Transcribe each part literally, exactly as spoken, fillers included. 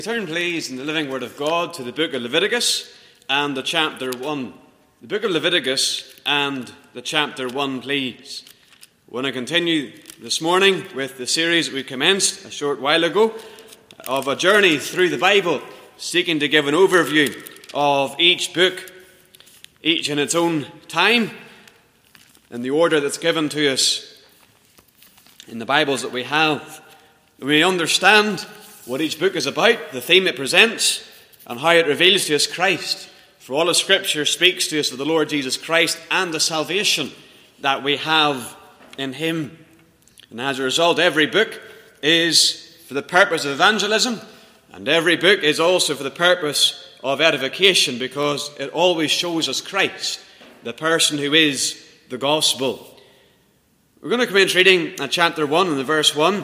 Turn, please, in the living Word of God to the book of Leviticus and the chapter one. The book of Leviticus and the chapter one, please. We want to continue this morning with the series that we commenced a short while ago of a journey through the Bible, seeking to give an overview of each book, each in its own time, in the order that's given to us in the Bibles that we have. We understand what each book is about, the theme it presents, and how it reveals to us Christ. For all of Scripture speaks to us of the Lord Jesus Christ and the salvation that we have in Him. And as a result, every book is for the purpose of evangelism, and every book is also for the purpose of edification, because it always shows us Christ, the person who is the gospel. We're going to commence reading at chapter one and the verse one.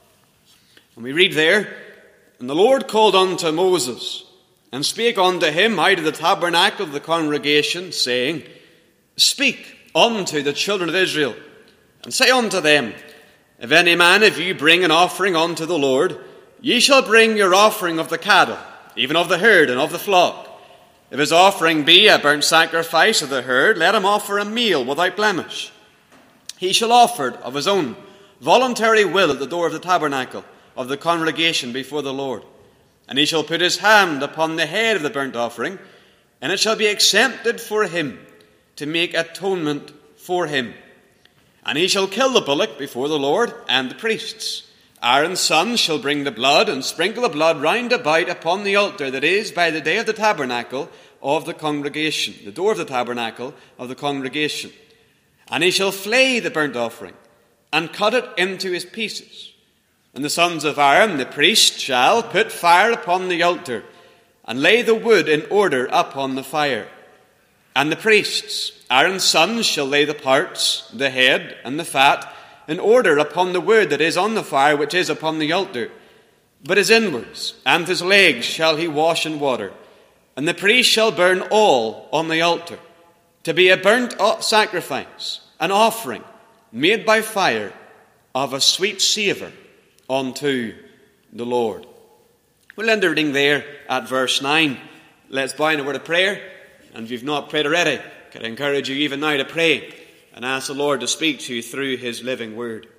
And we read there, "And the Lord called unto Moses, and spake unto him out of the tabernacle of the congregation, saying, Speak unto the children of Israel, and say unto them, If any man of you bring an offering unto the Lord, ye shall bring your offering of the cattle, even of the herd and of the flock. If his offering be a burnt sacrifice of the herd, let him offer a meal without blemish. He shall offer it of his own voluntary will at the door of the tabernacle of the congregation before the Lord. And he shall put his hand upon the head of the burnt offering, and it shall be accepted for him to make atonement for him. And he shall kill the bullock before the Lord and the priests. Aaron's sons shall bring the blood, and sprinkle the blood round about upon the altar that is by the day of the tabernacle of the congregation, the door of the tabernacle of the congregation. And he shall flay the burnt offering, and cut it into his pieces. And the sons of Aaron, the priest, shall put fire upon the altar, and lay the wood in order upon the fire. And the priests, Aaron's sons, shall lay the parts, the head, and the fat, in order upon the wood that is on the fire which is upon the altar. But his inwards and his legs shall he wash in water. And the priest shall burn all on the altar, to be a burnt sacrifice, an offering made by fire of a sweet savour unto the Lord." We'll end the reading there at verse nine. Let's bow in a word of prayer. And if you've not prayed already, can I encourage you even now to pray and ask the Lord to speak to you through His living word.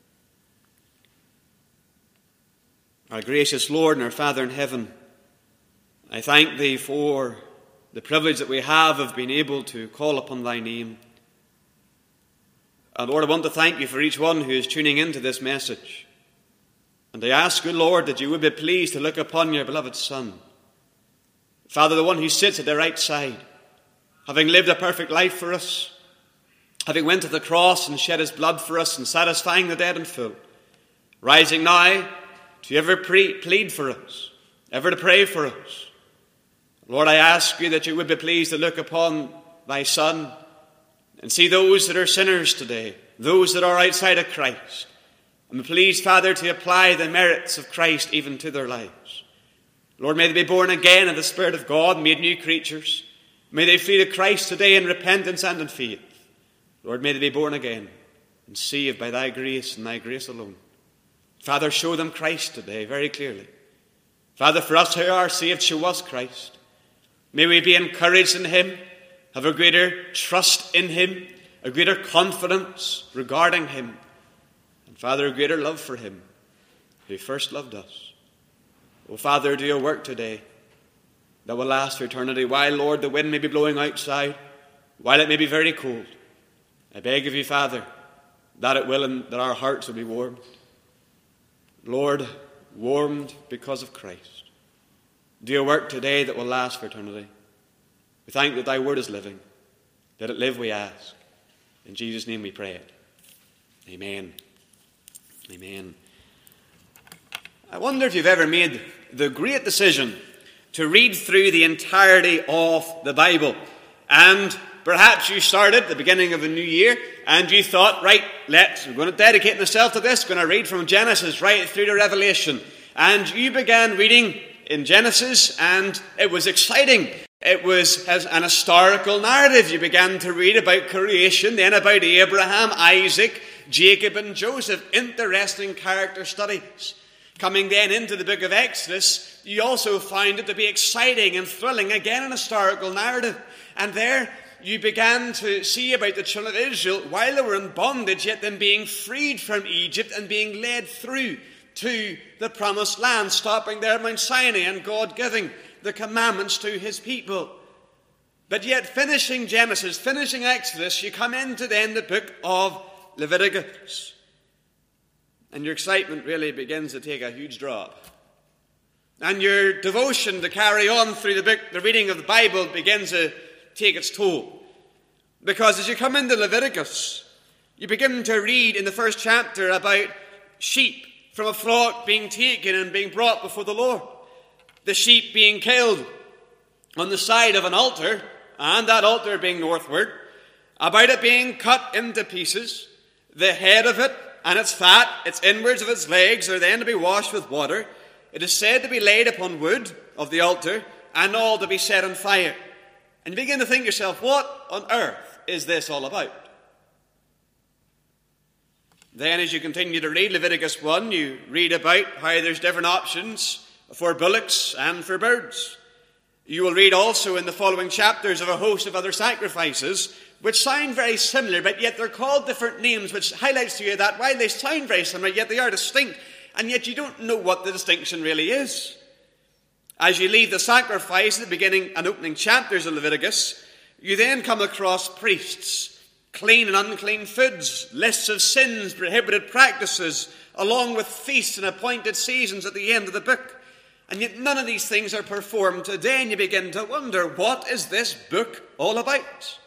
Our gracious Lord and our Father in heaven, I thank Thee for the privilege that we have of being able to call upon Thy name. And Lord, I want to thank You for each one who is tuning into this message. And I ask You, Lord, that You would be pleased to look upon Your beloved Son, Father, the one who sits at the right side, having lived a perfect life for us, having went to the cross and shed His blood for us and satisfying the dead in full, rising now to ever pre- plead for us, ever to pray for us. Lord, I ask You that You would be pleased to look upon Thy Son and see those that are sinners today, those that are outside of Christ. And be pleased, Father, to apply the merits of Christ even to their lives. Lord, may they be born again of the Spirit of God, made new creatures. May they flee to Christ today in repentance and in faith. Lord, may they be born again and saved by Thy grace and Thy grace alone. Father, show them Christ today very clearly. Father, for us who are saved, show us Christ. May we be encouraged in Him, have a greater trust in Him, a greater confidence regarding Him, and Father, a greater love for Him who first loved us. Oh, Father, do Your work today that will last for eternity. While, Lord, the wind may be blowing outside, while it may be very cold, I beg of You, Father, that it will, and that our hearts will be warmed. Lord, warmed because of Christ. Do Your work today that will last for eternity. We thank that Thy word is living. Let it live, we ask. In Jesus' name we pray it. Amen. Amen. I wonder if you've ever made the great decision to read through the entirety of the Bible. And perhaps you started at the beginning of a new year and you thought, right, let's, we're going to dedicate myself to this, going to read from Genesis right through to Revelation. And you began reading in Genesis and it was exciting. It was as an historical narrative. You began to read about creation, then about Abraham, Isaac, Jacob and Joseph. Interesting character studies. Coming then into the book of Exodus, you also find it to be exciting and thrilling, again an historical narrative. And there you began to see about the children of Israel, while they were in bondage, yet them being freed from Egypt and being led through to the promised land, stopping there at Mount Sinai and God giving the commandments to his people. But yet finishing Genesis, finishing Exodus, you come into then the book of Leviticus. And your excitement really begins to take a huge drop. And your devotion to carry on through the book, the reading of the Bible, begins to take its toll. Because as you come into Leviticus, you begin to read in the first chapter about sheep from a flock being taken and being brought before the Lord. The sheep being killed on the side of an altar, and that altar being northward, about it being cut into pieces, the head of it and its fat, its inwards of its legs, are then to be washed with water. It is said to be laid upon wood of the altar, and all to be set on fire. And you begin to think to yourself, what on earth is this all about? Then as you continue to read Leviticus one, you read about how there's different options for bullocks and for birds. You will read also in the following chapters of a host of other sacrifices, which sound very similar, but yet they're called different names, which highlights to you that while they sound very similar, yet they are distinct, and yet you don't know what the distinction really is. As you leave the sacrifice at the beginning and opening chapters of Leviticus, you then come across priests, clean and unclean foods, lists of sins, prohibited practices, along with feasts and appointed seasons at the end of the book. And yet none of these things are performed today, and you begin to wonder, what is this book all about?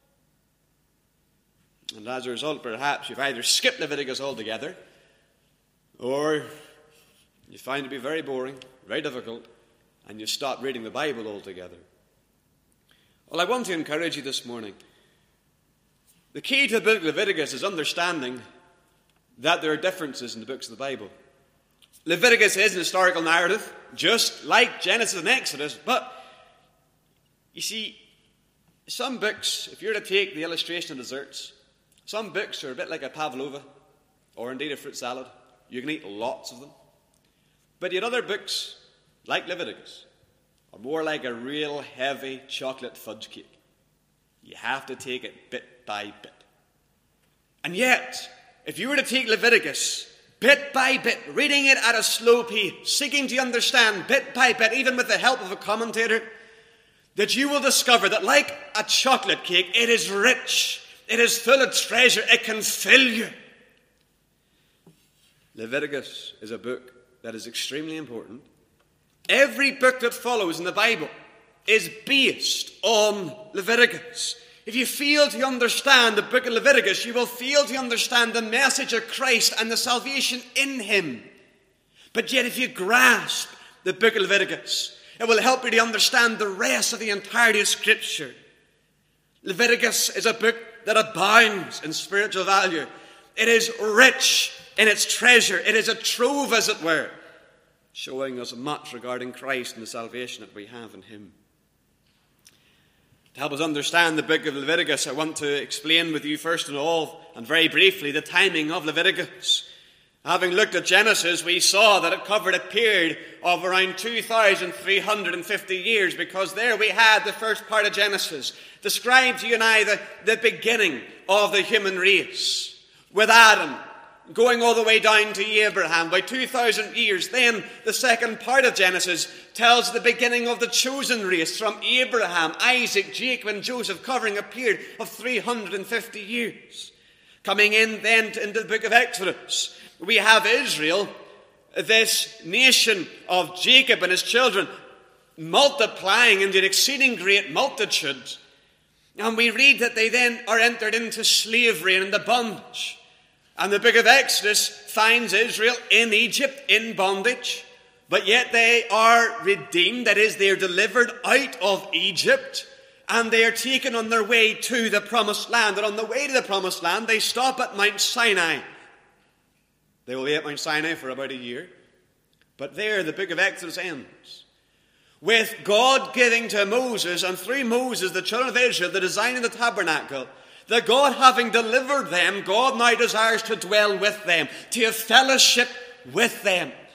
And as a result, perhaps you've either skipped Leviticus altogether, or you find it to be very boring, very difficult, and you stop reading the Bible altogether. Well, I want to encourage you this morning. The key to the book of Leviticus is understanding that there are differences in the books of the Bible. Leviticus is an historical narrative, just like Genesis and Exodus, but you see, some books, if you're to take the illustration of desserts, some books are a bit like a pavlova, or indeed a fruit salad. You can eat lots of them. But yet other books, like Leviticus, are more like a real heavy chocolate fudge cake. You have to take it bit by bit. And yet, if you were to take Leviticus bit by bit, reading it at a slow pace, seeking to understand bit by bit, even with the help of a commentator, that you will discover that like a chocolate cake, it is rich. It is full of treasure. It can fill you. Leviticus is a book that is extremely important. Every book that follows in the Bible is based on Leviticus. If you fail to understand the book of Leviticus, you will fail to understand the message of Christ and the salvation in him. But yet if you grasp the book of Leviticus, it will help you to understand the rest of the entirety of Scripture. Leviticus is a book that abounds in spiritual value. It is rich in its treasure. It is a trove, as it were, showing us much regarding Christ and the salvation that we have in him. To help us understand the book of Leviticus, I want to explain with you first of all, and very briefly, the timing of Leviticus. Having looked at Genesis, we saw that it covered a period of around two thousand three hundred fifty years, because there we had the first part of Genesis, described to you and I the, the beginning of the human race, with Adam going all the way down to Abraham. By two thousand years, then the second part of Genesis tells the beginning of the chosen race from Abraham, Isaac, Jacob and Joseph, covering a period of three hundred fifty years. Coming in then into the book of Exodus, we have Israel, this nation of Jacob and his children, multiplying into an exceeding great multitude. And we read that they then are entered into slavery and into bondage. And the book of Exodus finds Israel in Egypt in bondage, but yet they are redeemed, that is, they are delivered out of Egypt, and they are taken on their way to the promised land. And on the way to the promised land, they stop at Mount Sinai. They will be at Mount Sinai for about a year. But there the book of Exodus ends with God giving to Moses, and through Moses, the children of Israel, the design of the tabernacle. That God, having delivered them, God now desires to dwell with them, to have fellowship with them.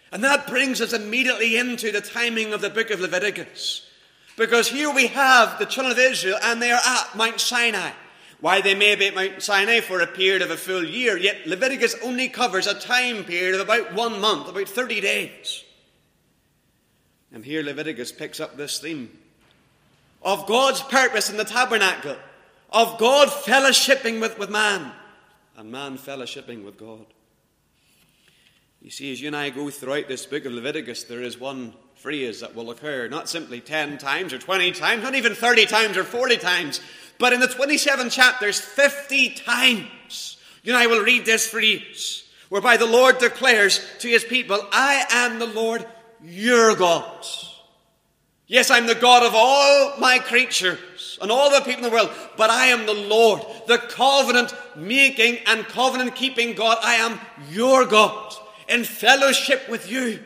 And that brings us immediately into the timing of the book of Leviticus. Because here we have the children of Israel, and they are at Mount Sinai. While they may be at Mount Sinai for a period of a full year, yet Leviticus only covers a time period of about one month, about thirty days. And here Leviticus picks up this theme of God's purpose in the tabernacle, of God fellowshipping with, with man, and man fellowshipping with God. You see, as you and I go throughout this book of Leviticus, there is one phrase that will occur, not simply ten times or twenty times, not even thirty times or forty times, but in the twenty-seven chapters, fifty times. You and I will read this phrase, whereby the Lord declares to his people, I am the Lord your God. Yes, I'm the God of all my creatures and all the people in the world, but I am the Lord, the covenant-making and covenant-keeping God. I am your God, in fellowship with you.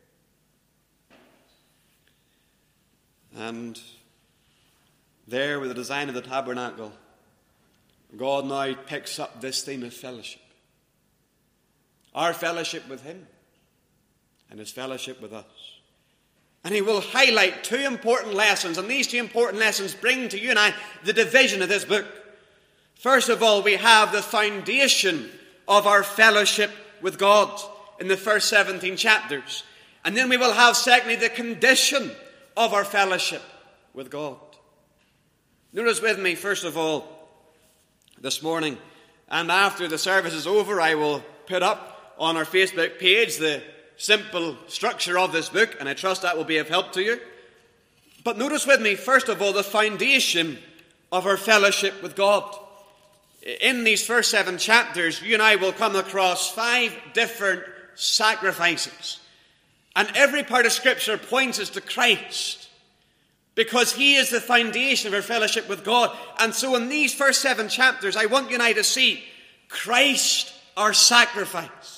And there, with the design of the tabernacle, God now picks up this theme of fellowship. Our fellowship with him and his fellowship with us. And he will highlight two important lessons, and these two important lessons bring to you and I the division of this book. First of all, we have the foundation of our fellowship with God in the first seventeen chapters. And then we will have, secondly, the condition of our fellowship with God. Notice with me, first of all, this morning, and after the service is over, I will put up on our Facebook page the simple structure of this book, and I trust that will be of help to you. But notice with me, first of all, the foundation of our fellowship with God. In these first seven chapters, you and I will come across five different sacrifices. And every part of Scripture points us to Christ, because he is the foundation of our fellowship with God. And so in these first seven chapters, I want you and I to see Christ, our sacrifice.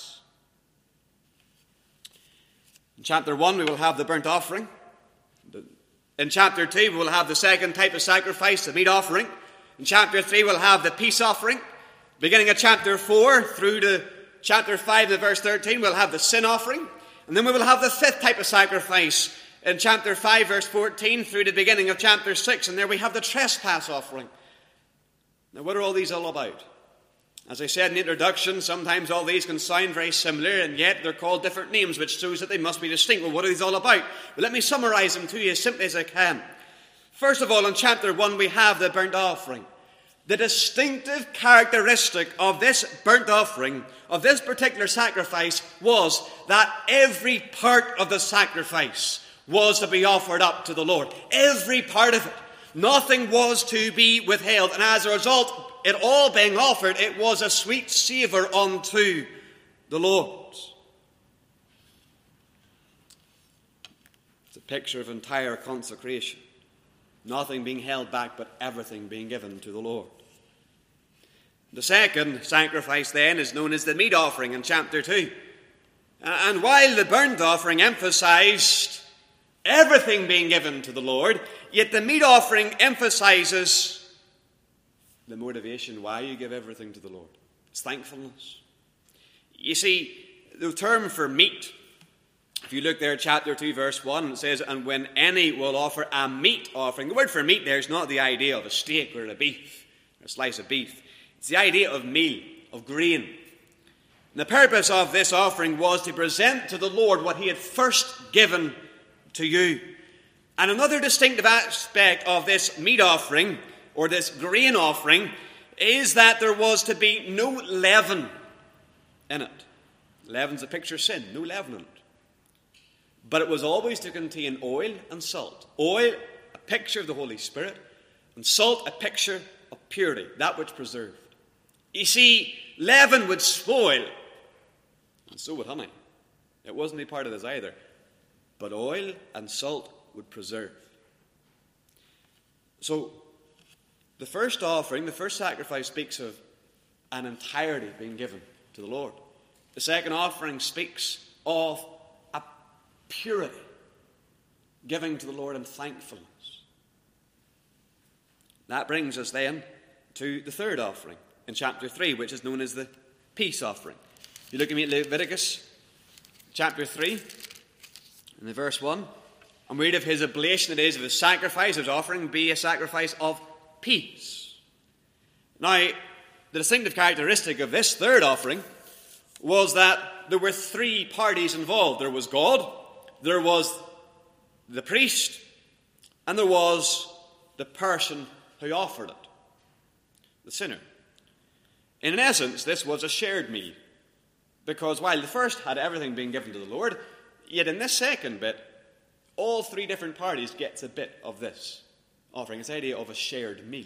In chapter one, we will have the burnt offering. In chapter two, we will have the second type of sacrifice, the meat offering. In chapter three, we'll have the peace offering. Beginning of chapter four through to chapter five, the verse thirteen, we'll have the sin offering. And then we will have the fifth type of sacrifice in chapter five, verse fourteen, through the beginning of chapter six. And there we have the trespass offering. Now, what are all these all about? As I said in the introduction, sometimes all these can sound very similar, and yet they're called different names, which shows that they must be distinct. Well, what are these all about? Well, let me summarize them to you as simply as I can. First of all, in chapter one, we have the burnt offering. The distinctive characteristic of this burnt offering, of this particular sacrifice, was that every part of the sacrifice was to be offered up to the Lord. Every part of it. Nothing was to be withheld. And as a result, it all being offered, it was a sweet savour unto the Lord. It's a picture of entire consecration. Nothing being held back, but everything being given to the Lord. The second sacrifice then is known as the meat offering in chapter two. And while the burnt offering emphasized everything being given to the Lord, yet the meat offering emphasizes the motivation why you give everything to the Lord. It's thankfulness. You see, the term for meat, if you look there at chapter two, verse one, it says, and when any will offer a meat offering. The word for meat there is not the idea of a steak or a beef, or a slice of beef. It's the idea of meal, of grain. And the purpose of this offering was to present to the Lord what he had first given to you. And another distinctive aspect of this meat offering, or this grain offering, is that there was to be no leaven in it. Leaven's a picture of sin, no leaven in it. But it was always to contain oil and salt. Oil, a picture of the Holy Spirit, and salt, a picture of purity, that which preserved. You see, leaven would spoil, and so would honey. It wasn't a part of this either. But oil and salt would preserve. So, the first offering, the first sacrifice, speaks of an entirety being given to the Lord. The second offering speaks of a purity, giving to the Lord in thankfulness. That brings us then to the third offering in chapter three, which is known as the peace offering. You look at me at Leviticus chapter three, in the verse one, and we read of his oblation, that is, of his sacrifice, his offering, be a sacrifice of peace. Now, the distinctive characteristic of this third offering was that there were three parties involved. There was God, there was the priest, and there was the person who offered it, the sinner. In essence, this was a shared meal, because while the first had everything being given to the Lord, yet in this second bit, all three different parties gets a bit of this offering. It's the idea of a shared meal.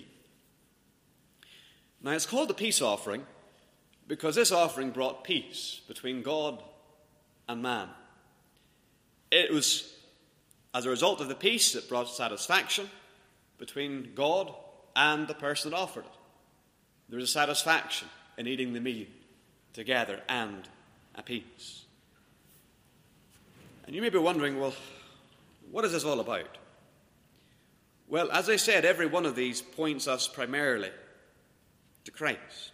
Now, it's called the peace offering because this offering brought peace between God and man. It was as a result of the peace that brought satisfaction between God and the person that offered it. There was a satisfaction in eating the meal together and a peace. And you may be wondering, well, what is this all about? Well, as I said, every one of these points us primarily to Christ.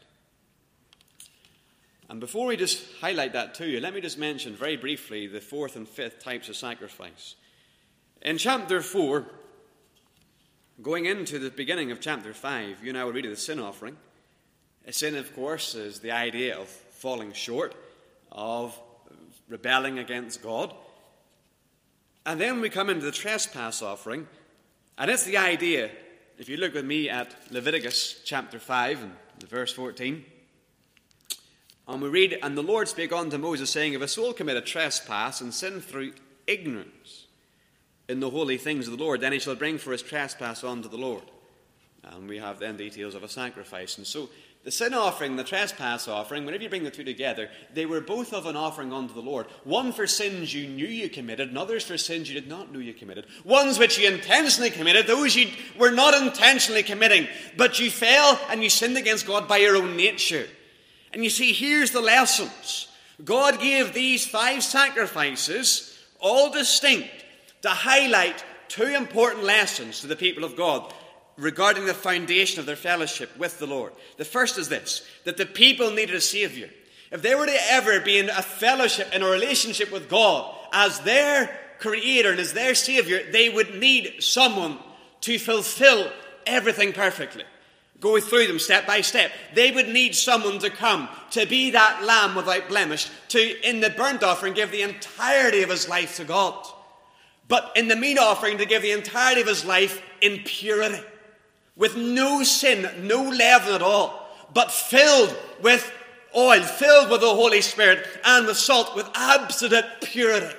And before we just highlight that to you, let me just mention very briefly the fourth and fifth types of sacrifice. In chapter four, going into the beginning of chapter five, you and I will read of the sin offering. A sin, of course, is the idea of falling short, of rebelling against God. And then we come into the trespass offering, and it's the idea, if you look with me at Leviticus chapter five and verse fourteen, and we read, and the Lord spake unto Moses, saying, if a soul commit a trespass and sin through ignorance in the holy things of the Lord, then he shall bring for his trespass unto the Lord. And we have then details of a sacrifice. And so the sin offering, the trespass offering, whenever you bring the two together, they were both of an offering unto the Lord. One for sins you knew you committed, and others for sins you did not know you committed. Ones which you intentionally committed, those you were not intentionally committing, but you fell and you sinned against God by your own nature. And you see, here's the lessons. God gave these five sacrifices, all distinct, to highlight two important lessons to the people of God regarding the foundation of their fellowship with the Lord. The first is this, that the people needed a Saviour. If they were to ever be in a fellowship, in a relationship with God as their Creator and as their Saviour, they would need someone to fulfill everything perfectly. Go through them step by step. They would need someone to come, to be that lamb without blemish, to, in the burnt offering, give the entirety of his life to God. But in the meat offering, to give the entirety of his life in purity, with no sin, no leaven at all, but filled with oil, filled with the Holy Spirit, and with salt, with absolute purity.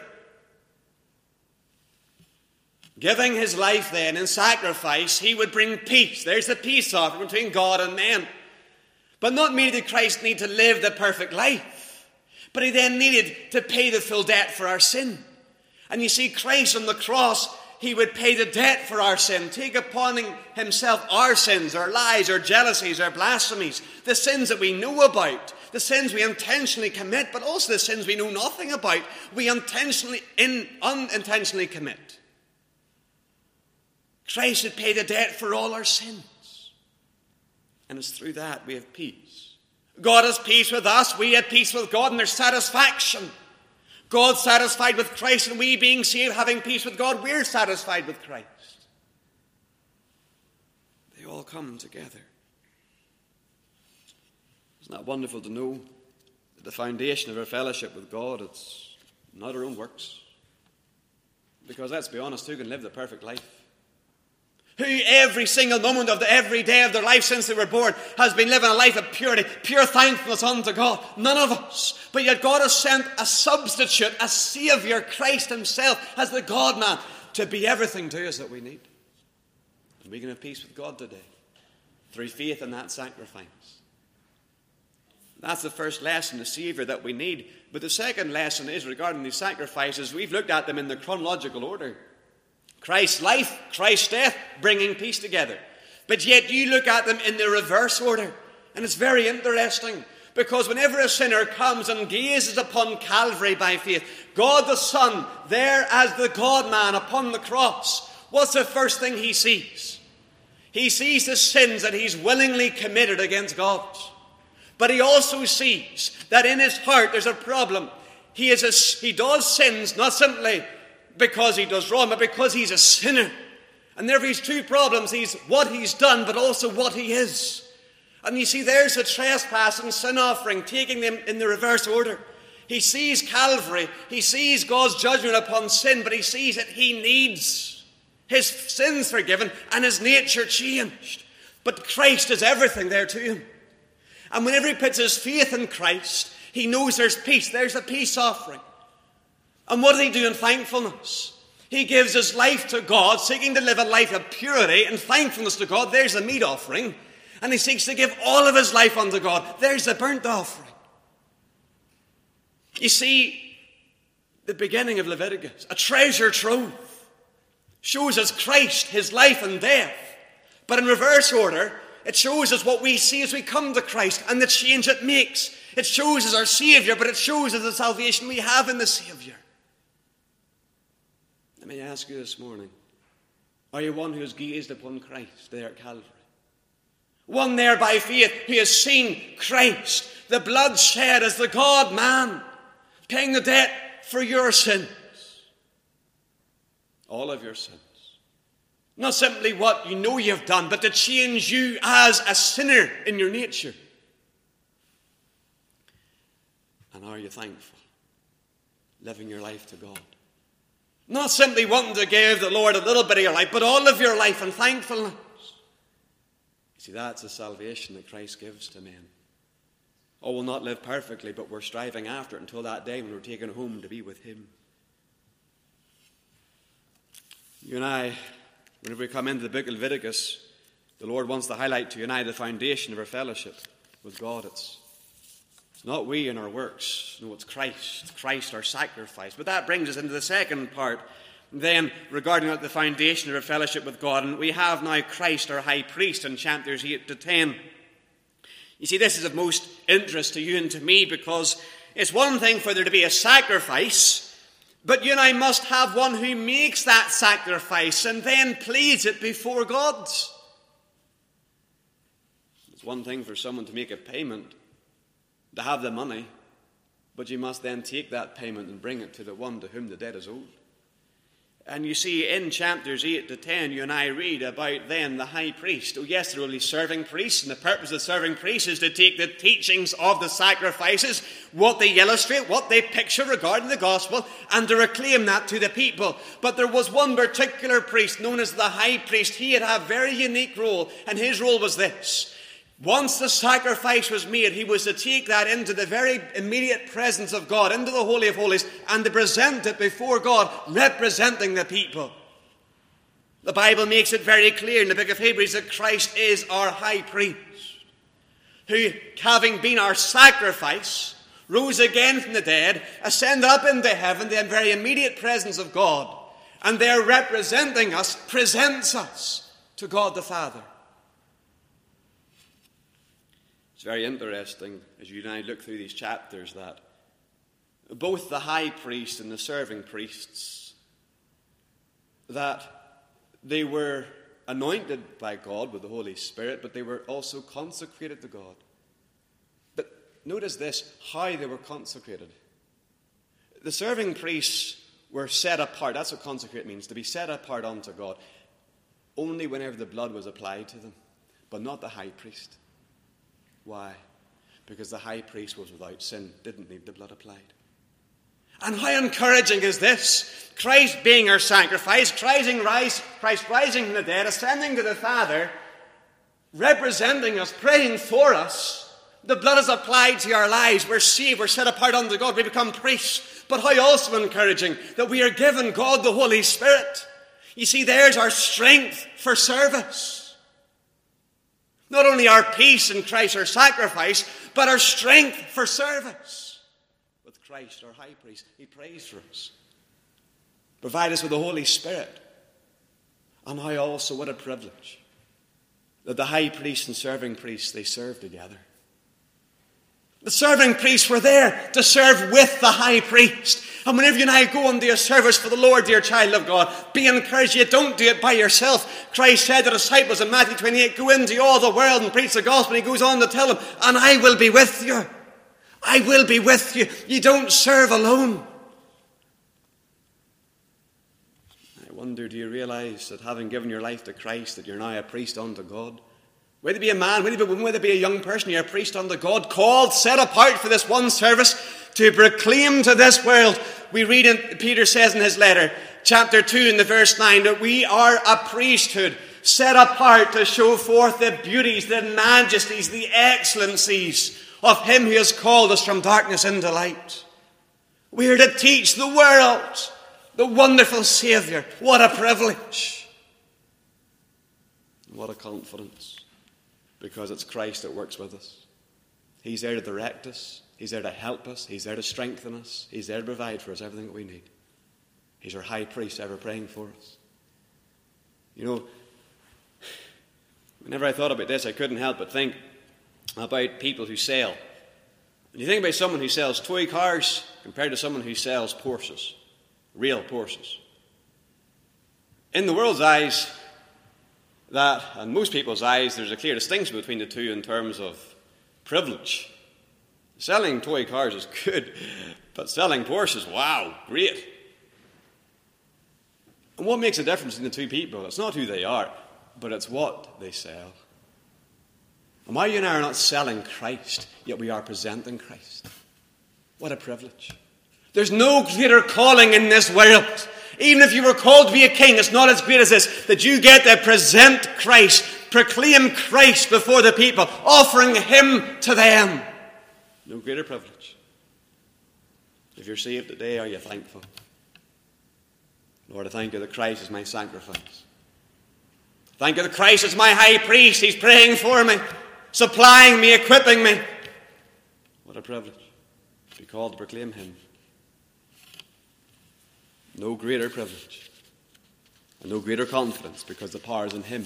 Giving his life then in sacrifice, he would bring peace. There's the peace offering between God and man. But not merely did Christ need to live the perfect life, but he then needed to pay the full debt for our sin. And you see, Christ on the cross, he would pay the debt for our sin, take upon himself our sins, our lies, our jealousies, our blasphemies, the sins that we know about, the sins we intentionally commit, but also the sins we know nothing about, we intentionally, in, unintentionally commit. Christ had paid the debt for all our sins. And it's through that we have peace. God has peace with us, we have peace with God, and there's satisfaction. God satisfied with Christ, and we being saved, having peace with God, we're satisfied with Christ. They all come together. Isn't that wonderful to know that the foundation of our fellowship with God, it's not our own works? Because let's be honest, who can live the perfect life? Who every single moment of the every day of their life since they were born has been living a life of purity, pure thankfulness unto God? None of us. But yet God has sent a substitute, a Saviour, Christ himself, as the God-man, to be everything to us that we need. And we can have peace with God today through faith in that sacrifice. That's the first lesson, the Saviour that we need. But the second lesson is regarding these sacrifices. We've looked at them in the chronological order. Christ's life, Christ's death, bringing peace together. But yet you look at them in the reverse order. And it's very interesting. Because whenever a sinner comes and gazes upon Calvary by faith, God the Son, there as the God-man upon the cross, what's the first thing he sees? He sees the sins that he's willingly committed against God. But he also sees that in his heart there's a problem. He is a, he does sins not simply because he does wrong, but because he's a sinner. And therefore he's two problems. He's what he's done, but also what he is. And you see, there's a trespass and sin offering, taking them in the reverse order. He sees Calvary. He sees God's judgment upon sin, but he sees that he needs his sins forgiven and his nature changed. But Christ is everything there to him. And whenever he puts his faith in Christ, he knows there's peace. There's a peace offering. And what does he do in thankfulness? He gives his life to God, seeking to live a life of purity and thankfulness to God. There's the meat offering. And he seeks to give all of his life unto God. There's the burnt offering. You see, the beginning of Leviticus, a treasure trove, shows us Christ, his life and death. But in reverse order, it shows us what we see as we come to Christ and the change it makes. It shows us our Saviour, but it shows us the salvation we have in the Saviour. Let me ask you this morning, are you one who has gazed upon Christ there at Calvary? One there by faith who has seen Christ, the blood shed as the God-man, paying the debt for your sins. All of your sins. Not simply what you know you've done, but to change you as a sinner in your nature. And are you thankful? Living your life to God. Not simply wanting to give the Lord a little bit of your life, but all of your life in thankfulness. You see, that's the salvation that Christ gives to men. Oh, we'll not live perfectly, but we're striving after it until that day when we're taken home to be with him. You and I, whenever we come into the book of Leviticus, the Lord wants to highlight to you and I the foundation of our fellowship with God. It's, it's not we and our works. No, it's Christ. Christ, our sacrifice. But that brings us into the second part then regarding the foundation of our fellowship with God. And we have now Christ, our high priest, in chapters eight to ten. You see, this is of most interest to you and to me because it's one thing for there to be a sacrifice, but you and I must have one who makes that sacrifice and then pleads it before God. It's one thing for someone to make a payment, to have the money, but you must then take that payment and bring it to the one to whom the debt is owed. And you see, in chapters eight to ten, you and I read about then the high priest. Oh yes, they're only serving priests, and the purpose of serving priests is to take the teachings of the sacrifices, what they illustrate, what they picture regarding the gospel, and to reclaim that to the people. But there was one particular priest known as the high priest. He had a very unique role, and his role was this. Once the sacrifice was made, he was to take that into the very immediate presence of God, into the Holy of Holies, and to present it before God, representing the people. The Bible makes it very clear in the book of Hebrews that Christ is our high priest, who, having been our sacrifice, rose again from the dead, ascended up into heaven, the very immediate presence of God, and there representing us, presents us to God the Father. It's very interesting as you and I look through these chapters that both the high priest and the serving priests, that they were anointed by God with the Holy Spirit, but they were also consecrated to God. But notice this, how they were consecrated. The serving priests were set apart. That's what consecrate means, to be set apart unto God. Only whenever the blood was applied to them, but not the high priest. Why? Because the high priest was without sin, didn't need the blood applied. And how encouraging is this? Christ being our sacrifice, Christ, rise, Christ rising from the dead, ascending to the Father, representing us, praying for us. The blood is applied to our lives. We're saved, we're set apart unto God, we become priests. But how also encouraging that we are given God the Holy Spirit. You see, there's our strength for service. Not only our peace in Christ, our sacrifice, but our strength for service. With Christ, our high priest, he prays for us. Provide us with the Holy Spirit. And how also, what a privilege, that the high priest and serving priests, they serve together. The serving priests were there to serve with the high priest. And whenever you and I go into a service for the Lord, dear child of God, be encouraged. You don't do it by yourself. Christ said to the disciples in Matthew twenty-eight, go into all the world and preach the gospel. And he goes on to tell them, and I will be with you. I will be with you. You don't serve alone. I wonder, do you realize that having given your life to Christ, that you're now a priest unto God? Whether it be a man, whether it be a woman, whether it be a young person, you're a priest unto God, called, set apart for this one service, to proclaim to this world. We read in, Peter says in his letter, chapter two in the verse nine, that we are a priesthood set apart to show forth the beauties, the majesties, the excellencies of him who has called us from darkness into light. We are to teach the world the wonderful Saviour. What a privilege. What a confidence. Because it's Christ that works with us. He's there to direct us. He's there to help us. He's there to strengthen us. He's there to provide for us everything that we need. He's our high priest ever praying for us. You know, whenever I thought about this, I couldn't help but think about people who sell. When you think about someone who sells toy cars compared to someone who sells Porsches, real Porsches. In the world's eyes, that, and most people's eyes, there's a clear distinction between the two in terms of privilege. Selling toy cars is good, but selling Porsches, wow, great. And what makes a difference in the two people? It's not who they are, but it's what they sell. And why you and I are not selling Christ, yet we are presenting Christ. What a privilege. There's no greater calling in this world. Even if you were called to be a king, it's not as great as this, that you get to present Christ, proclaim Christ before the people, offering him to them. No greater privilege. If you're saved today, are you thankful? Lord, I thank you that Christ is my sacrifice. Thank you that Christ is my high priest. He's praying for me, supplying me, equipping me. What a privilege to be called to proclaim him. No greater privilege and no greater confidence, because the power is in him.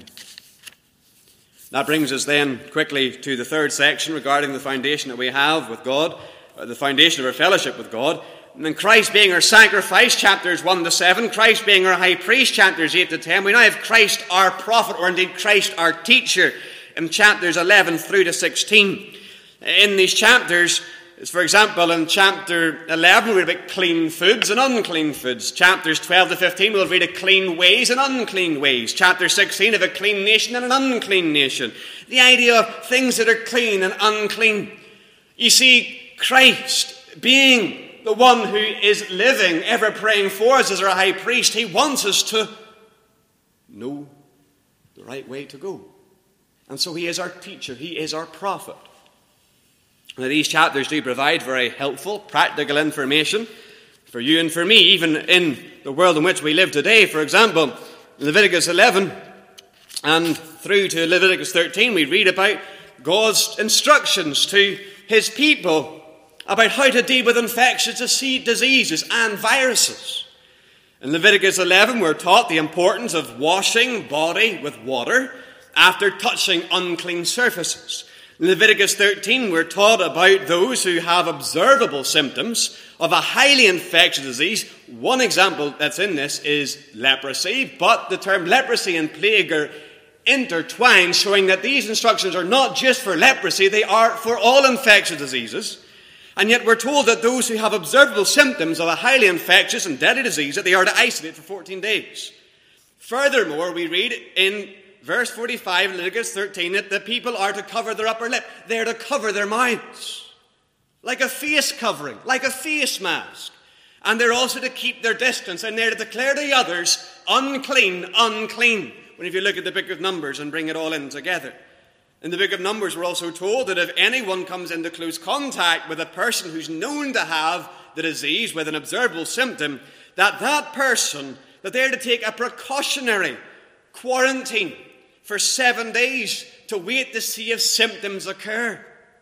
That brings us then quickly to the third section regarding the foundation that we have with God, the foundation of our fellowship with God. And then Christ being our sacrifice, chapters one to seven, Christ being our high priest, chapters eight to ten. We now have Christ our prophet, or indeed Christ our teacher, in chapters eleven through to sixteen. In these chapters, for example, in chapter eleven, we read about clean foods and unclean foods. Chapters twelve to fifteen, we'll read of clean ways and unclean ways. Chapter sixteen, of a clean nation and an unclean nation. The idea of things that are clean and unclean. You see, Christ being the one who is living, ever praying for us as our high priest, he wants us to know the right way to go. And so he is our teacher. He is our prophet. Now, these chapters do provide very helpful, practical information for you and for me, even in the world in which we live today. For example, Leviticus eleven and through to Leviticus thirteen, we read about God's instructions to his people about how to deal with infectious diseases and viruses. In Leviticus eleven, we're taught the importance of washing body with water after touching unclean surfaces. In Leviticus thirteen, we're taught about those who have observable symptoms of a highly infectious disease. One example that's in this is leprosy, but the term leprosy and plague are intertwined, showing that these instructions are not just for leprosy, they are for all infectious diseases. And yet we're told that those who have observable symptoms of a highly infectious and deadly disease, that they are to isolate for fourteen days. Furthermore, we read in verse forty-five, Leviticus thirteen, that the people are to cover their upper lip. They're to cover their mouths. Like a face covering, like a face mask. And they're also to keep their distance, and they're to declare to the others, unclean, unclean. When if you look at the book of Numbers and bring it all in together. In the book of Numbers, we're also told that if anyone comes into close contact with a person who's known to have the disease with an observable symptom, that that person, that they're to take a precautionary quarantine for seven days to wait to see if symptoms occur.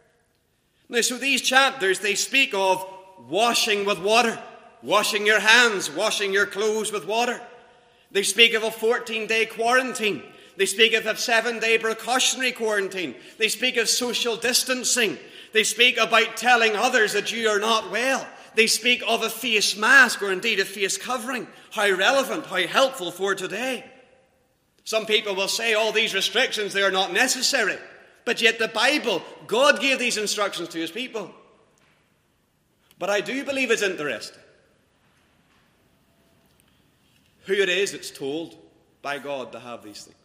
Now, so these chapters, they speak of washing with water, washing your hands, washing your clothes with water. They speak of a fourteen-day quarantine. They speak of a seven-day precautionary quarantine. They speak of social distancing. They speak about telling others that you are not well. They speak of a face mask, or indeed a face covering. How relevant, how helpful for today. Some people will say all these restrictions, they are not necessary. But yet the Bible, God gave these instructions to his people. But I do believe it's interesting who it is that's told by God to have these things.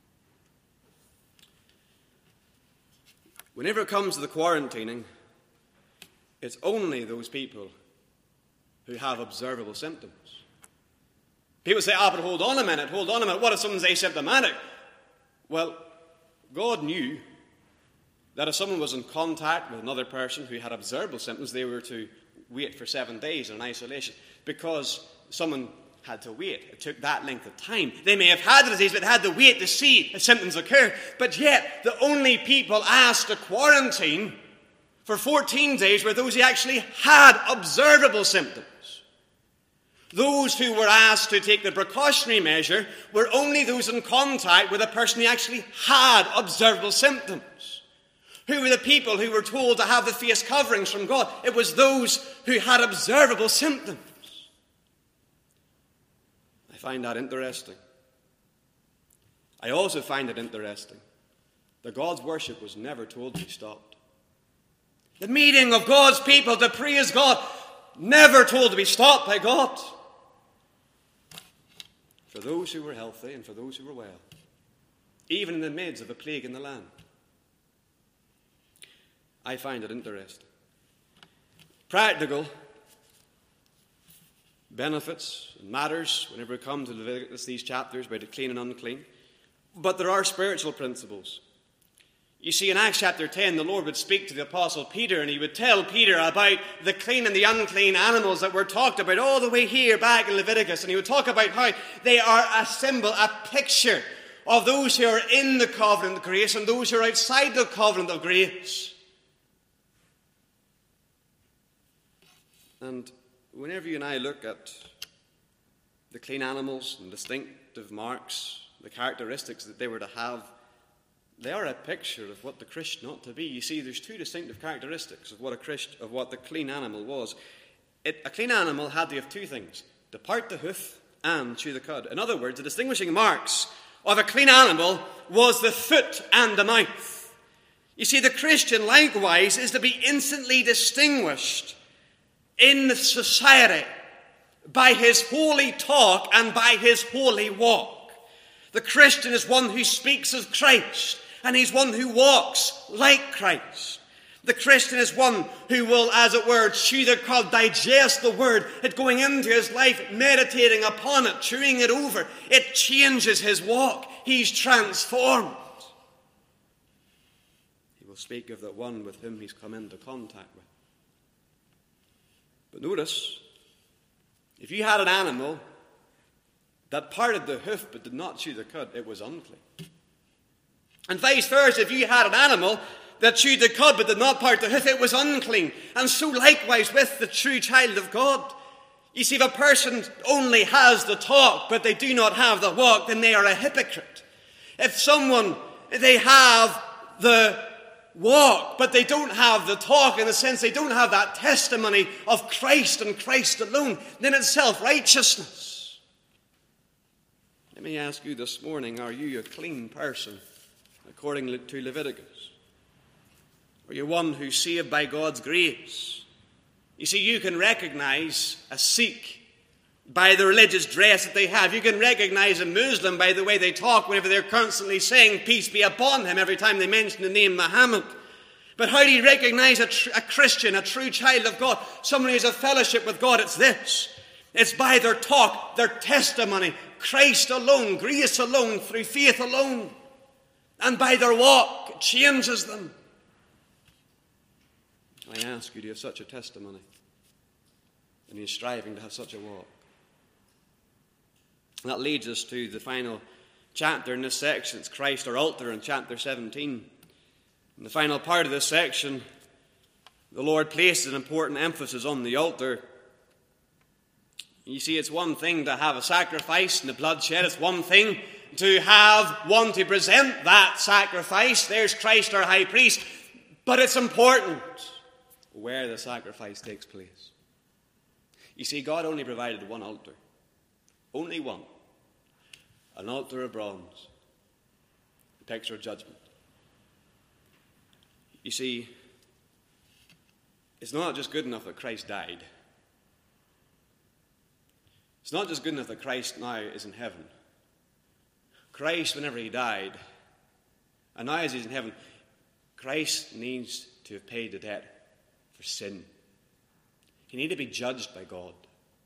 Whenever it comes to the quarantining, it's only those people who have observable symptoms. People say, ah, but hold on a minute, hold on a minute. What if someone's asymptomatic? Well, God knew that if someone was in contact with another person who had observable symptoms, they were to wait for seven days in isolation, because someone had to wait. It took that length of time. They may have had the disease, but they had to wait to see if symptoms occur. But yet, the only people asked to quarantine for fourteen days were those who actually had observable symptoms. Those who were asked to take the precautionary measure were only those in contact with a person who actually had observable symptoms. Who were the people who were told to have the face coverings from God? It was those who had observable symptoms. I find that interesting. I also find it interesting that God's worship was never told to be stopped. The meeting of God's people to praise God, never told to be stopped by God. For those who were healthy and for those who were well, even in the midst of a plague in the land. I find it interesting. Practical benefits and matters whenever it comes to Leviticus, these chapters about the clean and unclean. But there are spiritual principles. You see, in Acts chapter ten, the Lord would speak to the Apostle Peter, and he would tell Peter about the clean and the unclean animals that were talked about all the way here back in Leviticus. And he would talk about how they are a symbol, a picture of those who are in the covenant of grace and those who are outside the covenant of grace. And whenever you and I look at the clean animals and distinctive marks, the characteristics that they were to have, they are a picture of what the Christian ought to be. You see, there's two distinctive characteristics of what a Christ, of what the clean animal was. It, a clean animal had to have two things: to part the hoof and chew the cud. In other words, the distinguishing marks of a clean animal was the foot and the mouth. You see, the Christian likewise is to be instantly distinguished in the society by his holy talk and by his holy walk. The Christian is one who speaks as Christ, and he's one who walks like Christ. The Christian is one who will, as it were, chew the cud, digest the word, it going into his life, meditating upon it, chewing it over. It changes his walk. He's transformed. He will speak of the one with whom he's come into contact with. But notice, if you had an animal that parted the hoof but did not chew the cud, it was unclean. And vice versa, if you had an animal that chewed the cud but did not part the hoof, it was unclean. And so likewise with the true child of God. You see, if a person only has the talk but they do not have the walk, then they are a hypocrite. If someone, they have the walk but they don't have the talk, in the sense they don't have that testimony of Christ and Christ alone, then it's self-righteousness. Let me ask you this morning, are you a clean person according to Leviticus? Are you one who's saved by God's grace? You see, you can recognize a Sikh by the religious dress that they have. You can recognize a Muslim by the way they talk whenever they're constantly saying peace be upon him every time they mention the name Muhammad. But how do you recognize a, tr- a Christian, a true child of God, someone who has a fellowship with God? It's this. It's by their talk, their testimony, Christ alone, grace alone, through faith alone. And by their walk, it changes them. I ask you, do you have such a testimony? And you're striving to have such a walk? And that leads us to the final chapter in this section. It's Christ our altar in chapter seventeen. In the final part of this section, the Lord places an important emphasis on the altar. You see, it's one thing to have a sacrifice and the bloodshed. It's one thing to have one to present that sacrifice. There's Christ our high priest. But it's important where the sacrifice takes place. You see, God only provided one altar. Only one. An altar of bronze. A picture of judgment. You see, it's not just good enough that Christ died. It's not just good enough that Christ now is in heaven. Christ, whenever he died, and now as he's in heaven, Christ needs to have paid the debt for sin. He needed to be judged by God.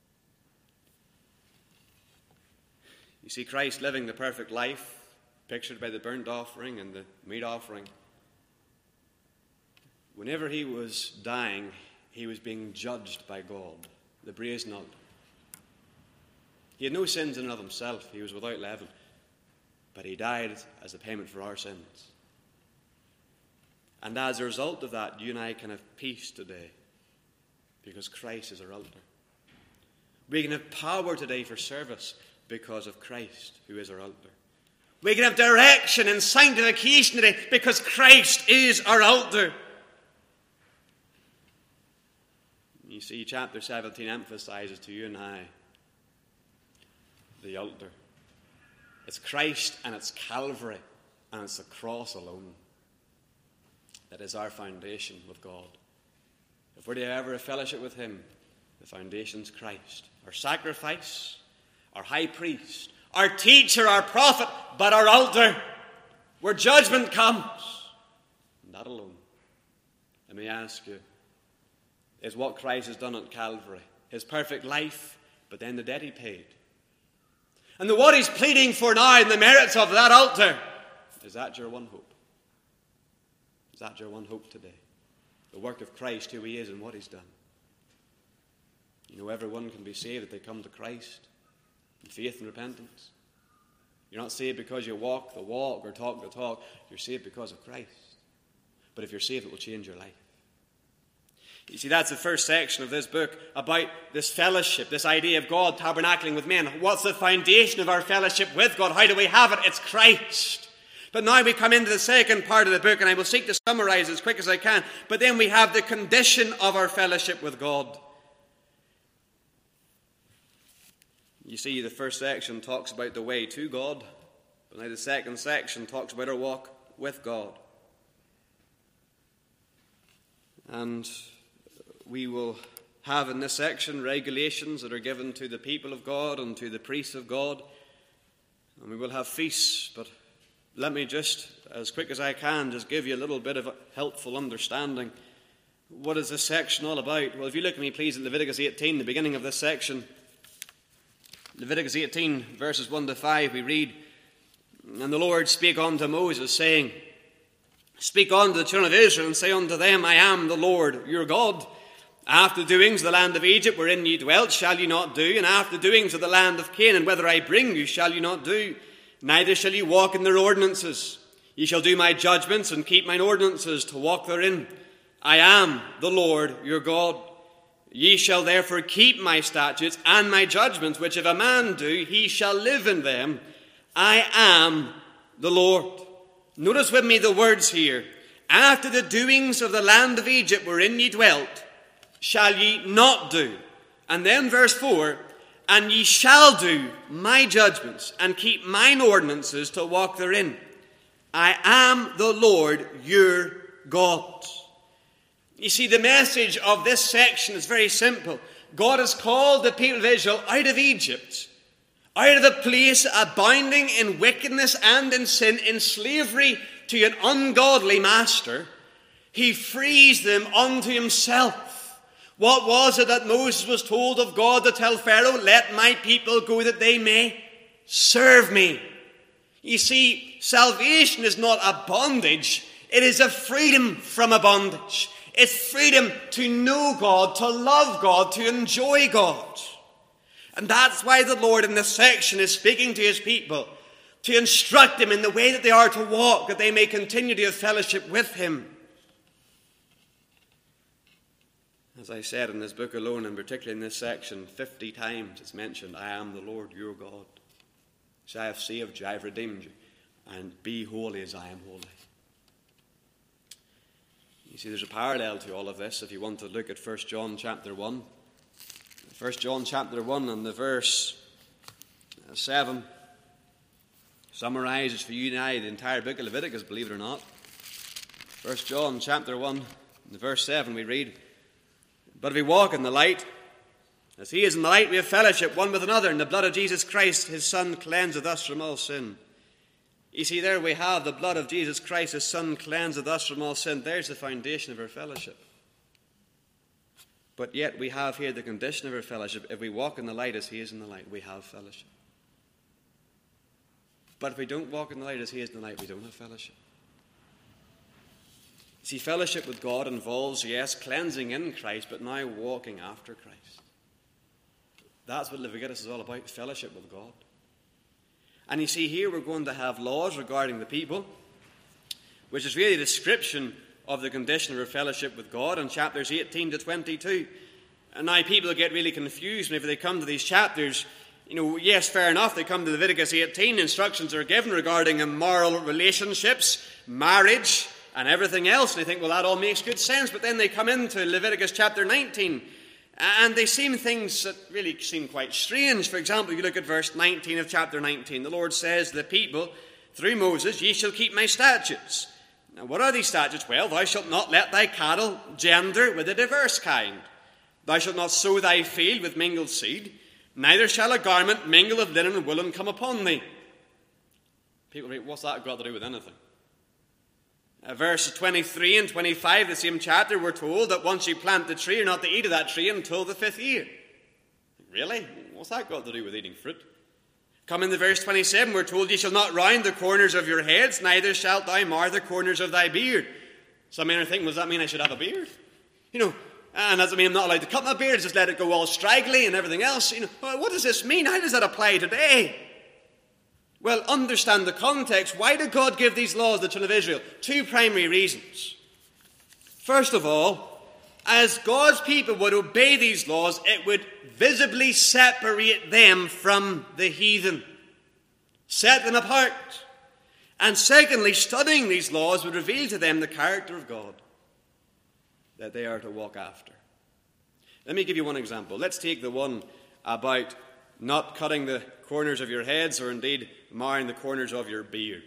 You see, Christ living the perfect life, pictured by the burnt offering and the meat offering. Whenever he was dying, he was being judged by God, the brazen altar. He had no sins in and of himself. He was without leaven. But he died as a payment for our sins. And as a result of that, you and I can have peace today, because Christ is our altar. We can have power today for service because of Christ, who is our altar. We can have direction and sanctification today because Christ is our altar. You see, chapter seventeen emphasizes to you and I the altar. It's Christ and it's Calvary and it's the cross alone that is our foundation with God. If we're to ever have fellowship with him, the foundation's Christ. Our sacrifice, our high priest, our teacher, our prophet, but our altar, where judgment comes. And that alone, let me ask you, is what Christ has done at Calvary. His perfect life, but then the debt he paid. And the what he's pleading for now in the merits of that altar, is that your one hope? Is that your one hope today? The work of Christ, who he is and what he's done. You know, everyone can be saved if they come to Christ in faith and repentance. You're not saved because you walk the walk or talk the talk. You're saved because of Christ. But if you're saved, it will change your life. You see, that's the first section of this book about this fellowship, this idea of God tabernacling with men. What's the foundation of our fellowship with God? How do we have it? It's Christ. But now we come into the second part of the book, and I will seek to summarize as quick as I can. But then we have the condition of our fellowship with God. You see, the first section talks about the way to God, but now the second section talks about our walk with God. And we will have in this section regulations that are given to the people of God and to the priests of God. And we will have feasts, but let me just, as quick as I can, just give you a little bit of a helpful understanding. What is this section all about? Well, if you look at me, please, at Leviticus eighteen, the beginning of this section. Leviticus eighteen, verses one to five, we read, "And the Lord spake unto Moses, saying, Speak unto the children of Israel, and say unto them, I am the Lord your God. After the doings of the land of Egypt wherein ye dwelt shall ye not do, and after the doings of the land of Canaan whither I bring you shall ye not do. Neither shall ye walk in their ordinances. Ye shall do my judgments and keep mine ordinances to walk therein. I am the Lord your God. Ye shall therefore keep my statutes and my judgments, which if a man do, he shall live in them. I am the Lord." Notice with me the words here. After the doings of the land of Egypt wherein ye dwelt, shall ye not do. And then verse four, "And ye shall do my judgments and keep mine ordinances to walk therein. I am the Lord your God." You see, the message of this section is very simple. God has called the people of Israel out of Egypt, out of the place abounding in wickedness and in sin, in slavery to an ungodly master. He frees them unto himself. What was it that Moses was told of God to tell Pharaoh? Let my people go that they may serve me. You see, salvation is not a bondage. It is a freedom from a bondage. It's freedom to know God, to love God, to enjoy God. And that's why the Lord in this section is speaking to his people, to instruct them in the way that they are to walk, that they may continue to have fellowship with him. As I said, in this book alone, and particularly in this section, fifty times it's mentioned, I am the Lord your God. So I have saved you, I have redeemed you, and be holy as I am holy. You see, there's a parallel to all of this if you want to look at First John chapter one. First John chapter one and the verse seven summarizes for you and I the entire book of Leviticus, believe it or not. First John chapter one and the verse seven we read, But if we walk in the light, as he is in the light, we have fellowship one with another, and the blood of Jesus Christ, his Son, cleanseth us from all sin. You see, there we have the blood of Jesus Christ, his Son, cleanseth us from all sin. There's the foundation of our fellowship. But yet we have here the condition of our fellowship. If we walk in the light as he is in the light, we have fellowship. But if we don't walk in the light as he is in the light, we don't have fellowship. See, fellowship with God involves, yes, cleansing in Christ, but now walking after Christ. That's what Leviticus is all about, fellowship with God. And you see, here we're going to have laws regarding the people, which is really a description of the condition of our fellowship with God in chapters eighteen to twenty-two. And now people get really confused whenever they come to these chapters. You know, yes, fair enough, they come to Leviticus eighteen, instructions are given regarding immoral relationships, marriage, and everything else. And they think, well, that all makes good sense. But then they come into Leviticus chapter nineteen, and they seem things that really seem quite strange. For example, if you look at verse nineteen of chapter nineteen, the Lord says to the people, through Moses, ye shall keep my statutes. Now, what are these statutes? Well, thou shalt not let thy cattle gender with a diverse kind. Thou shalt not sow thy field with mingled seed. Neither shall a garment mingle of linen and woolen come upon thee. People read, what's that got to do with anything? Uh, verses twenty-three and twenty-five, the same chapter, we're told that once you plant the tree, you're not to eat of that tree until the fifth year. Really? What's that got to do with eating fruit? Come into verse twenty-seven, we're told, ye shall not round the corners of your heads, neither shalt thou mar the corners of thy beard. Some men are thinking, well, does that mean I should have a beard? You know, and does it mean I'm not allowed to cut my beard, just let it go all straggly and everything else? You know, well, what does this mean? How does that apply today? Well, understand the context. Why did God give these laws to the children of Israel? Two primary reasons. First of all, as God's people would obey these laws, it would visibly separate them from the heathen, set them apart. And secondly, studying these laws would reveal to them the character of God that they are to walk after. Let me give you one example. Let's take the one about not cutting the corners of your heads, or indeed marring the corners of your beard.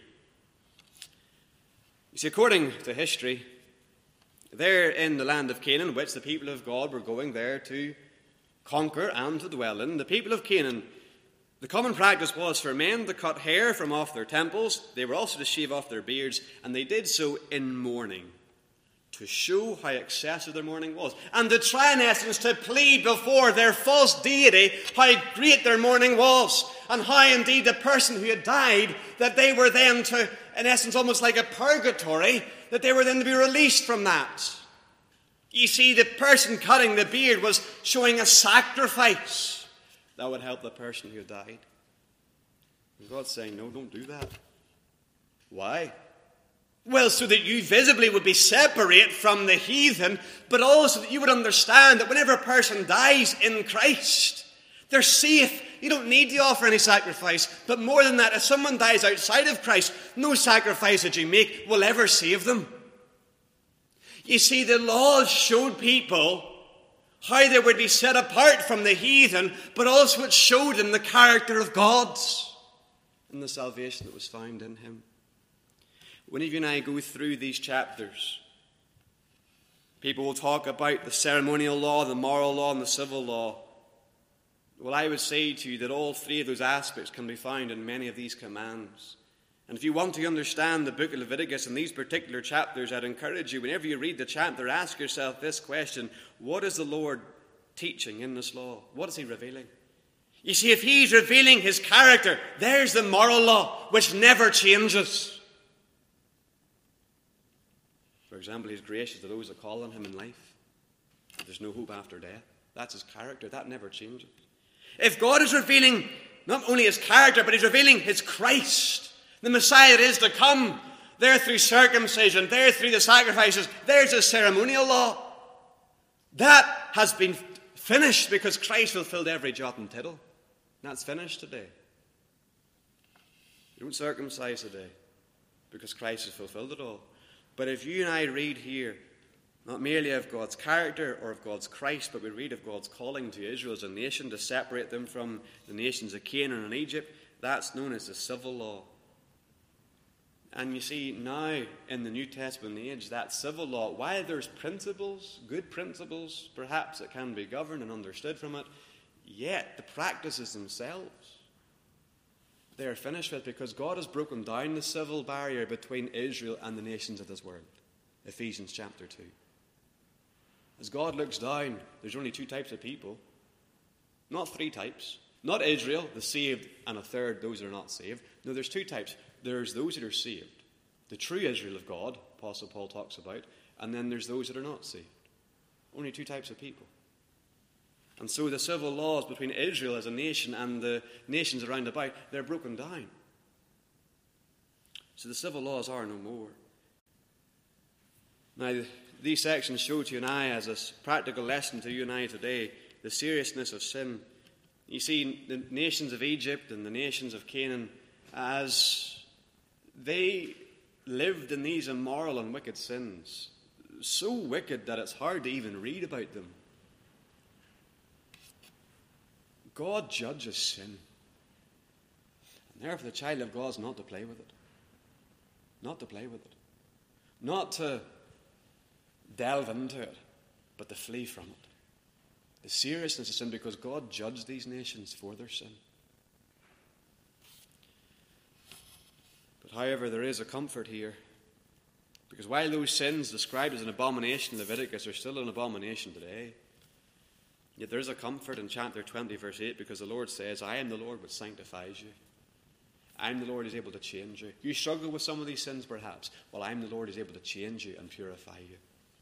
You see, according to history, there in the land of Canaan, which the people of God were going there to conquer and to dwell in, the people of Canaan, the common practice was for men to cut hair from off their temples. They were also to shave off their beards, and they did so in mourning, to show how excessive their mourning was, and to try, in essence, to plead before their false deity how great their mourning was, and how indeed the person who had died, that they were then to, in essence, almost like a purgatory, that they were then to be released from that. You see, the person cutting the beard was showing a sacrifice that would help the person who had died. And God's saying, no, don't do that. Why? Well, so that you visibly would be separate from the heathen, but also that you would understand that whenever a person dies in Christ, they're safe. You don't need to offer any sacrifice. But more than that, if someone dies outside of Christ, no sacrifice that you make will ever save them. You see, the laws showed people how they would be set apart from the heathen, but also it showed them the character of God and the salvation that was found in him. Whenever you and I go through these chapters, people will talk about the ceremonial law, the moral law, and the civil law. Well, I would say to you that all three of those aspects can be found in many of these commands. And if you want to understand the book of Leviticus and these particular chapters, I'd encourage you, whenever you read the chapter, ask yourself this question: what is the Lord teaching in this law? What is he revealing? You see, if he's revealing his character, there's the moral law, which never changes. For example, he's gracious to those that call on him in life. There's no hope after death. That's his character. That never changes. If God is revealing not only his character, but he's revealing his Christ, the Messiah that is to come, there through circumcision, there through the sacrifices, there's a ceremonial law. That has been finished because Christ fulfilled every jot and tittle. That's finished today. You don't circumcise today because Christ has fulfilled it all. But if you and I read here, not merely of God's character or of God's Christ, but we read of God's calling to Israel as a nation to separate them from the nations of Canaan and Egypt, that's known as the civil law. And you see now in the New Testament age that civil law, while there's principles, good principles, perhaps that can be governed and understood from it, yet the practices themselves, they are finished with, because God has broken down the civil barrier between Israel and the nations of this world. Ephesians chapter two. As God looks down, there's only two types of people. Not three types. Not Israel, the saved, and a third, those that are not saved. No, there's two types. There's those that are saved, the true Israel of God, Apostle Paul talks about, and then there's those that are not saved. Only two types of people. And so the civil laws between Israel as a nation and the nations around about, they're broken down. So the civil laws are no more. Now, these sections show to you and I, as a practical lesson to you and I today, the seriousness of sin. You see, the nations of Egypt and the nations of Canaan, as they lived in these immoral and wicked sins, so wicked that it's hard to even read about them. God judges sin. And therefore the child of God is not to play with it. Not to play with it. Not to delve into it, but to flee from it. The seriousness of sin, because God judged these nations for their sin. But however, there is a comfort here, because while those sins described as an abomination in Leviticus are still an abomination today, yet there is a comfort in chapter twenty, verse eight, because the Lord says, I am the Lord which sanctifies you. I am the Lord who is able to change you. You struggle with some of these sins perhaps. Well, I am the Lord who is able to change you and purify you.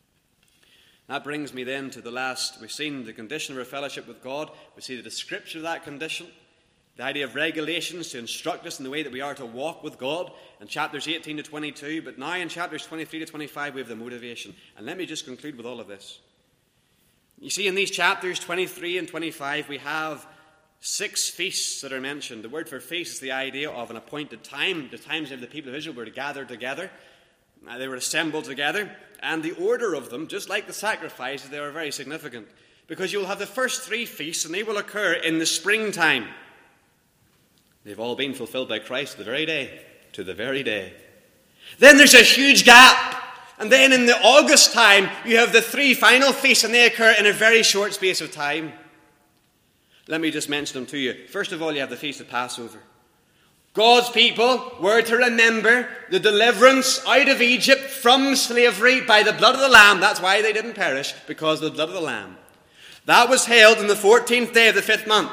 That brings me then to the last. We've seen the condition of our fellowship with God. We see the description of that condition. The idea of regulations to instruct us in the way that we are to walk with God in chapters eighteen to twenty-two. But now in chapters twenty-three to twenty-five we have the motivation. And let me just conclude with all of this. You see, in these chapters twenty-three and twenty-five we have six feasts that are mentioned. The word for feast is the idea of an appointed time. The times of the people of Israel were to gather together. They were assembled together. And the order of them, just like the sacrifices, they are very significant. Because you'll have the first three feasts, and they will occur in the springtime. They've all been fulfilled by Christ to the very day. To the very day. Then there's a huge gap. And then in the August time, you have the three final feasts, and they occur in a very short space of time. Let me just mention them to you. First of all, you have the Feast of Passover. God's people were to remember the deliverance out of Egypt from slavery by the blood of the Lamb. That's why they didn't perish, because of the blood of the Lamb. That was held on the fourteenth day of the fifth month.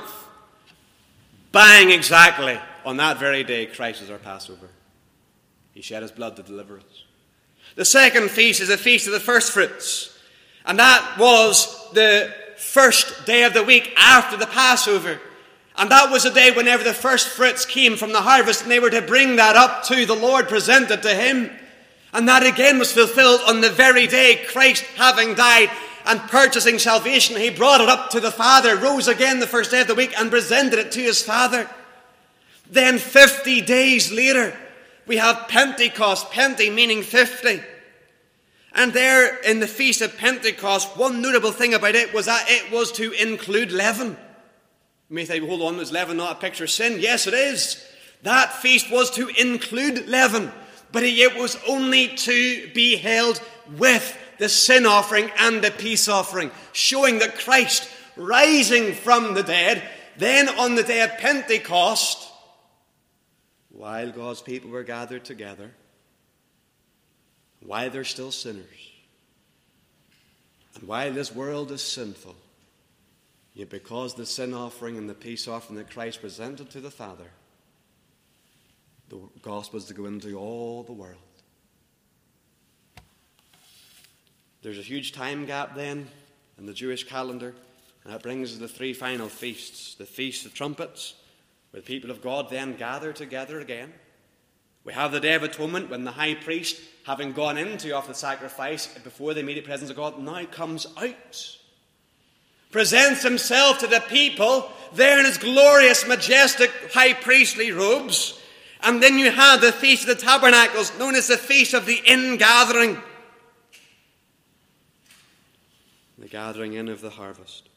Bang, exactly. On that very day, Christ is our Passover. He shed his blood to deliver us. The second feast is the Feast of the First Fruits. And that was the first day of the week after the Passover. And that was the day whenever the first fruits came from the harvest, and they were to bring that up to the Lord, present it to him. And that again was fulfilled on the very day, Christ having died and purchasing salvation. He brought it up to the Father, rose again the first day of the week and presented it to his Father. Then fifty days later, we have Pentecost, Pente meaning fifty. And there in the Feast of Pentecost, one notable thing about it was that it was to include leaven. You may say, hold on, was leaven not a picture of sin? Yes, it is. That feast was to include leaven, but it was only to be held with the sin offering and the peace offering, showing that Christ, rising from the dead, then on the day of Pentecost, while God's people were gathered together, while they're still sinners, and while this world is sinful, yet because the sin offering and the peace offering that Christ presented to the Father, the gospel is to go into all the world. There's a huge time gap then in the Jewish calendar, and that brings us to the three final feasts. The Feast of Trumpets, where the people of God then gather together again. We have the Day of Atonement, when the high priest, having gone in to offer the sacrifice before the immediate presence of God, now comes out, presents himself to the people there in his glorious, majestic, high priestly robes. And then you have the Feast of the Tabernacles, known as the Feast of the Ingathering, the gathering in of the harvest.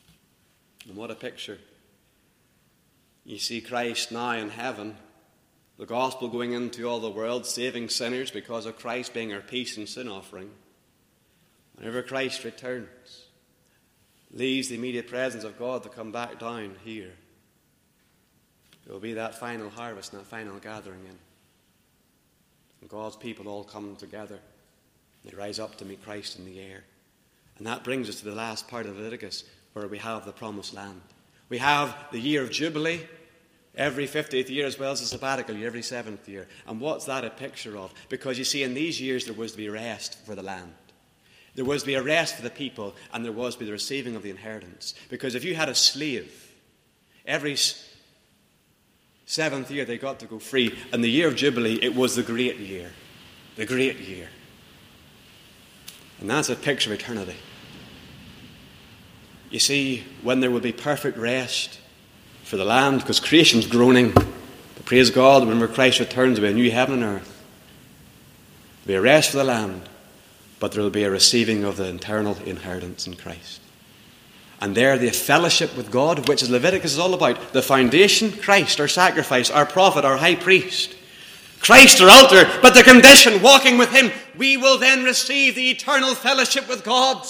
And what a picture. You see Christ now in heaven, The gospel going into all the world, saving sinners because of Christ being our peace and sin offering. Whenever Christ returns, leaves the immediate presence of God to come back down here, there will be that final harvest and that final gathering in. And God's people all come together. They rise up to meet Christ in the air. And that brings us to the last part of Leviticus, where we have the promised land. We have the year of Jubilee, every fiftieth year, as well as the sabbatical year, every seventh year. And what's that a picture of? Because you see, in these years there was to be rest for the land. There was to be a rest for the people, and there was to be the receiving of the inheritance. Because if you had a slave, every seventh year they got to go free. And the year of Jubilee, it was the great year. The great year. And that's a picture of eternity. You see, when there will be perfect rest for the land, because creation's groaning, but praise God, whenever Christ returns, there will be a new heaven and earth. There will be a rest for the land, but there will be a receiving of the eternal inheritance in Christ. And there, the fellowship with God, which is Leviticus is all about. The foundation, Christ, our sacrifice, our prophet, our high priest. Christ, our altar, but the condition, walking with him, we will then receive the eternal fellowship with God.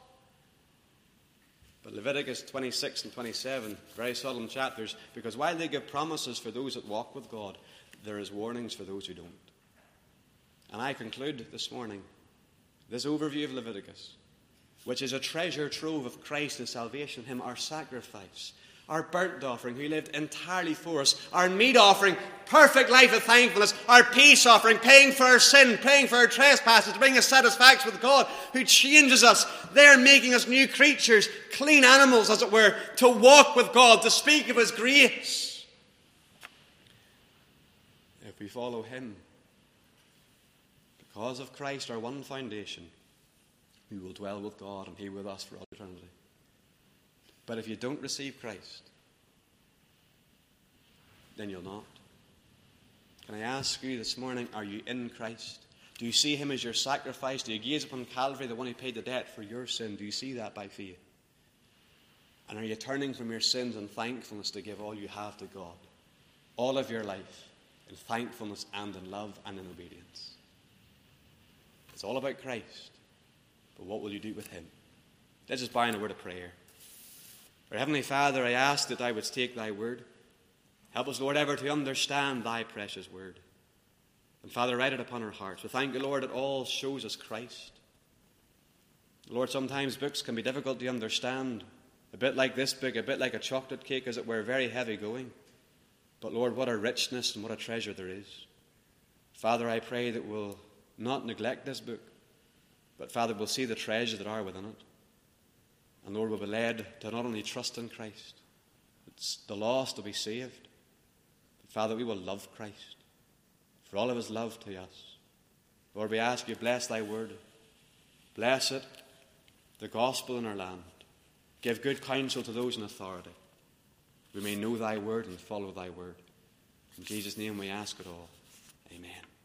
But Leviticus twenty-six and twenty-seven, very solemn chapters, because while they give promises for those that walk with God, there is warnings for those who don't. And I conclude this morning this overview of Leviticus, which is a treasure trove of Christ and salvation, him, our sacrifice, our burnt offering, who lived entirely for us, our meat offering, perfect life of thankfulness, our peace offering, paying for our sin, paying for our trespasses, to bring us satisfaction with God, who changes us, there making us new creatures, clean animals, as it were, to walk with God, to speak of his grace. If we follow him, because of Christ, our one foundation, we will dwell with God and he with us for all eternity. But if you don't receive Christ, then you'll not. Can I ask you this morning, are you in Christ? Do you see him as your sacrifice? Do you gaze upon Calvary, the one who paid the debt for your sin? Do you see that by faith? And are you turning from your sins in thankfulness to give all you have to God? All of your life in thankfulness and in love and in obedience. It's all about Christ. But what will you do with him? Let's just bow in a word of prayer. Our Heavenly Father, I ask that thou wouldst take thy word. Help us, Lord, ever to understand thy precious word. And Father, write it upon our hearts. We thank you, Lord, that all shows us Christ. Lord, sometimes books can be difficult to understand. A bit like this book, a bit like a chocolate cake, as it were, very heavy going. But Lord, what a richness and what a treasure there is. Father, I pray that we'll not neglect this book, but Father, we'll see the treasures that are within it. And Lord, we'll be led to not only trust in Christ, but the lost will be saved. But Father, we will love Christ for all of his love to us. Lord, we ask you, bless thy word. Bless it, the gospel in our land. Give good counsel to those in authority. We may know thy word and follow thy word. In Jesus' name we ask it all. Amen.